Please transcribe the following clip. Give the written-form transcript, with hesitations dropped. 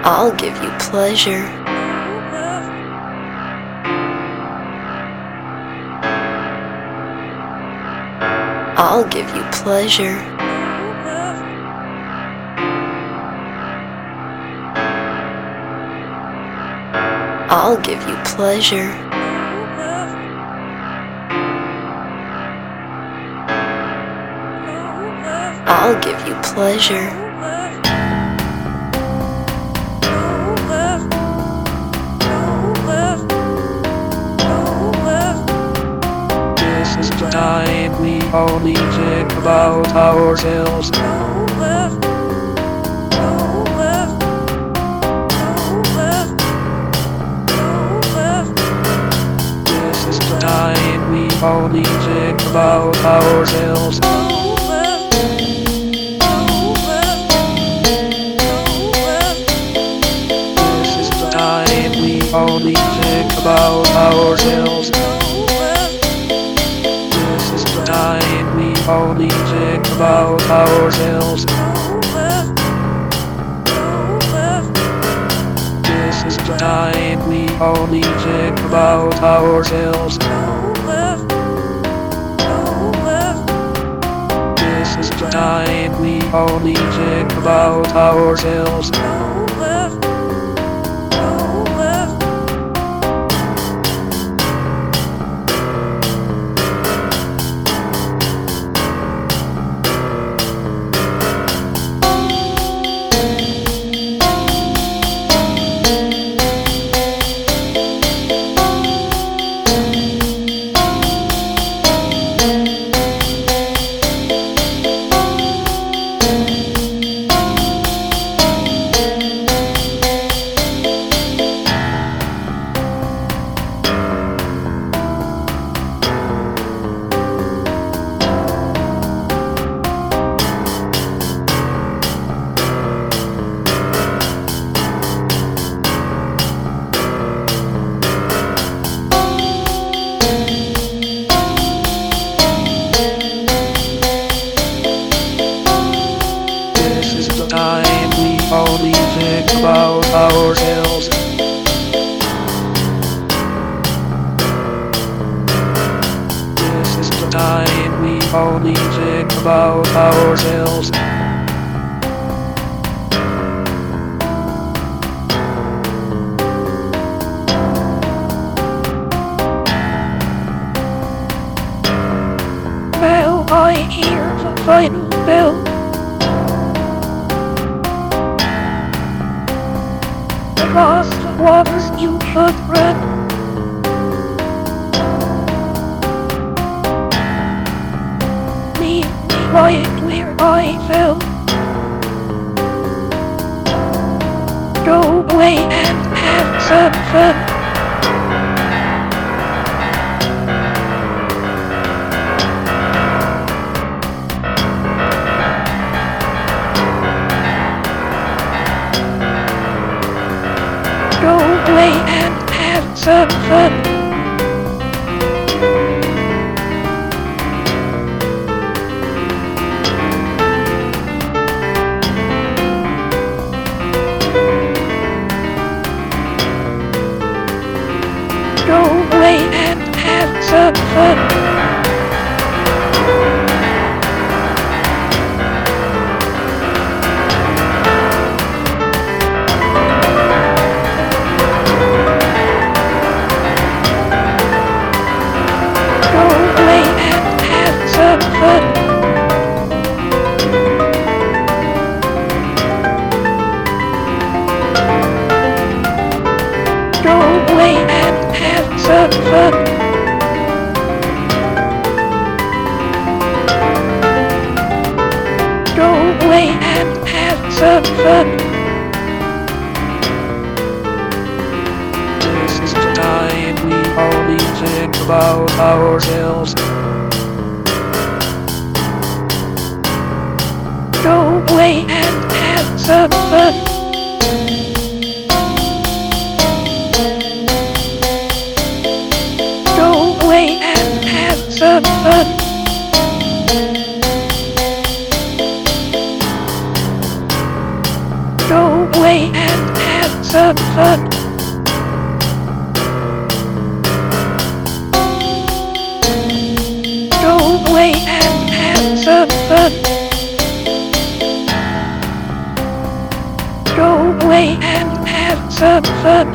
I'll give you pleasure. I'll give you pleasure. I'll give you pleasure. I'll give you pleasure. This is the time we only think about ourselves. This is the time we only think about ourselves. This is the time we only think about ourselves. This is the time we only think about ourselves. This is the time we only think about ourselves. This is the time we only think about ourselves. Only think about ourselves. This is the time we only think about ourselves. Well, I hear the final bell. Across the waters you should run. Leave me quiet where I fell. Go away and have some fun. Go away and have some fun. Go away and have some fun. Go away and have some fun. Go away and have some fun. This is the time we only think about ourselves. Go away and have some fun. Go away and have some fun. Go away and have some fun. Go away and have some fun. Go away and have some fun.